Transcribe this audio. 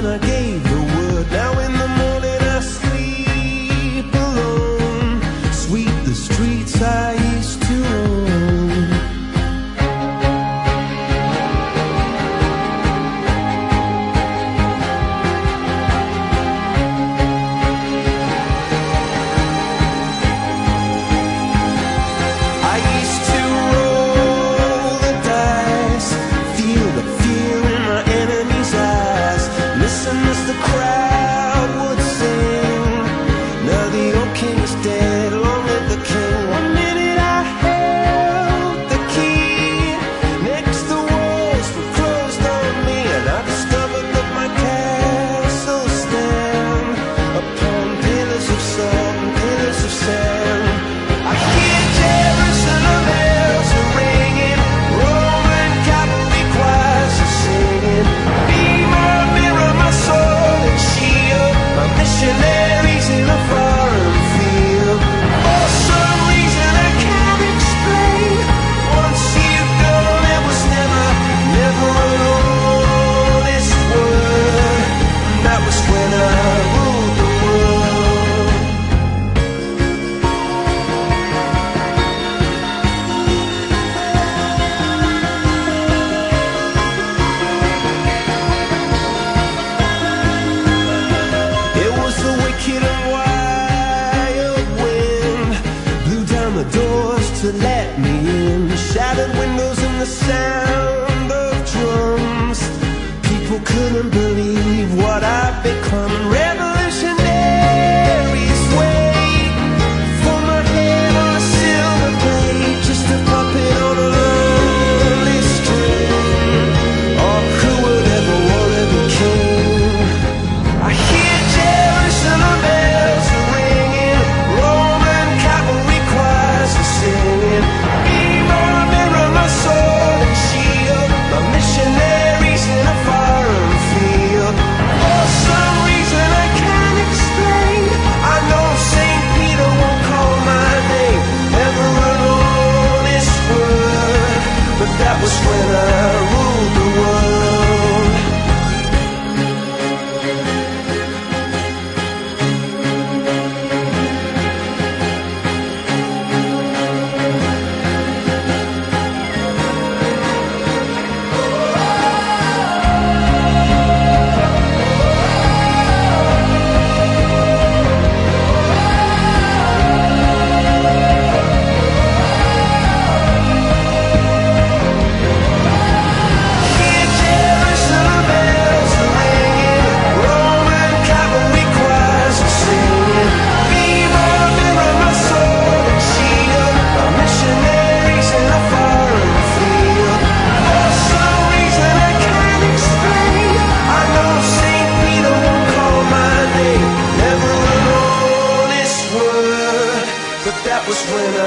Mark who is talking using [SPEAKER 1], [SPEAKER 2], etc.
[SPEAKER 1] when I gave the word. Now in the morning I sleep alone. Sweep the streets I used to own. I used to roll the dice, feel the fear in my enemy's eyes, listen as the crowd would sing. Now the old king is dead, long live the king. One minute I held the key, next the walls were closed on me, and I discovered that my castle stand upon pillars of salt and pillars of sand. I hear Jerusalem bells are ringing, Roman cavalry choirs are singing. Be my mirror, my sword and shield, my missionaries in a foreign field. For some reason I can't explain, once you've gone it was never, never an honest word. And that was when I ruled the world. It was the wicked and wild wind, blew down the doors to let me in, shattered windows and the sound of drums. People couldn't believe what I'd become. Revolutionaries wait for my head on a silver plate, just a puppet on a lonely string. Oh, who would ever want to be king? I hear Jerusalem bells are ringing, Roman cavalry choirs are singing. Be my mirror, my sword and shield, my missionaries in a foreign field. For some reason I can't explain, I know St. Peter won't call my name, never an honest word. But that was when I ruled the world. Hear Jerusalem bells are ringing, Roman cavalry choirs are singing. Be my mirror, my sword and shield, my missionaries in a foreign field. For some reason I can't explain, I know St. Peter won't call my name, never an honest word. But that was when